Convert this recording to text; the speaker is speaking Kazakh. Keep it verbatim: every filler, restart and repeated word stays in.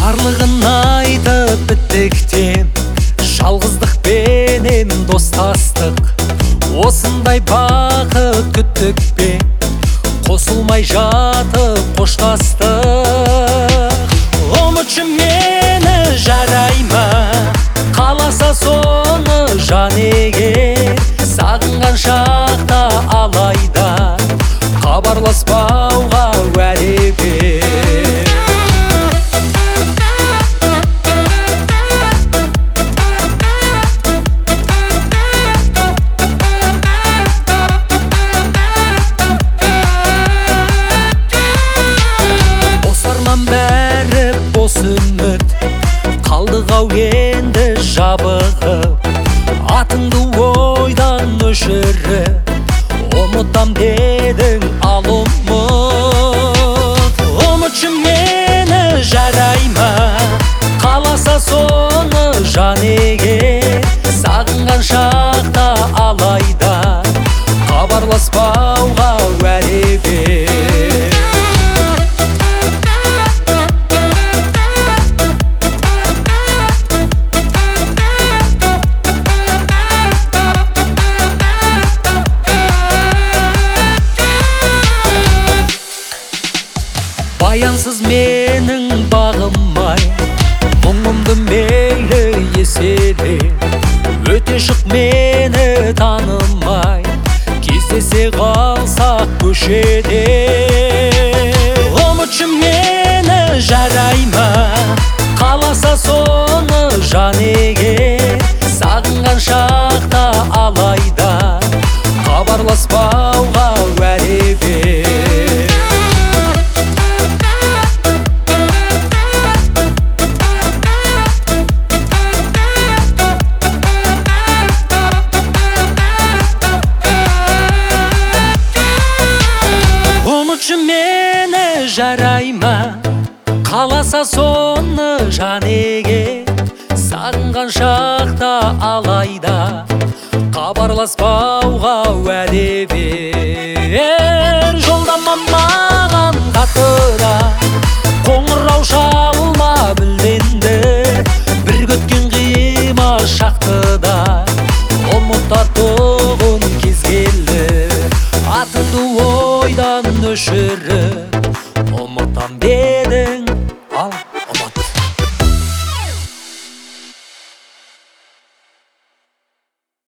барлығын айтып біттіктен, жалғыздық пенен достастық. Осындай бақыт күттік пе, қосылмай жатып қоштастық. Ұмытшы мені жарай ма, қаласа соны жан егер. Сағынған шақта алайда, хабарласпауға уәде бер. Бәрі бос үміт, қалдық-ау енді жабығып. Атыңды ойдан өшіріп, ұмытам дедің ал ұмыт. Ұмытшы мені жарай ма, қаласа соны жан егер. Сағынған шақта алайда, хабарласпауға уәде бер. Баянсыз менің бағымай, мұңымды мейлі еселе. Өте шық мені танымай, кездесе қалсақ көшеде. Ұмытшы мені жарай ма, қаласа соны жан егер. Сағынған шақта алайда, хабарласпауға уәде бер. Ұмытшы мені жарай ма, қаласа соны жан егер. Сағынған шақта алайда, хабарласпауға уәде бер. Жолдама маған қатыда, қоңырау шалма білденді. Бір көткен қима шақтыда, ұмытатұғын кез келді. Атыңды ойдан өшіріп, ұмытам дедің